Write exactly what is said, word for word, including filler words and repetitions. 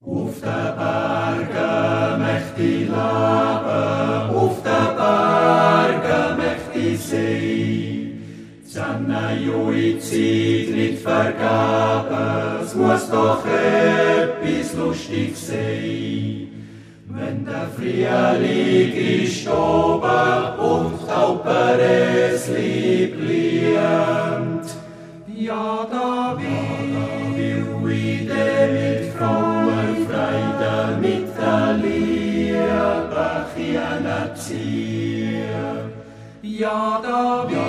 Auf den Bergen möchte ich leben, auf den Bergen möchte ich sein. Seine junge Zeit nicht vergeben, es muss doch etwas lustig sein. Wenn der Frühling ist oben und die Tauberesli blüht, ja, da will ich mit Frauenfreude, mit der Liebe ziehen. Ja, da will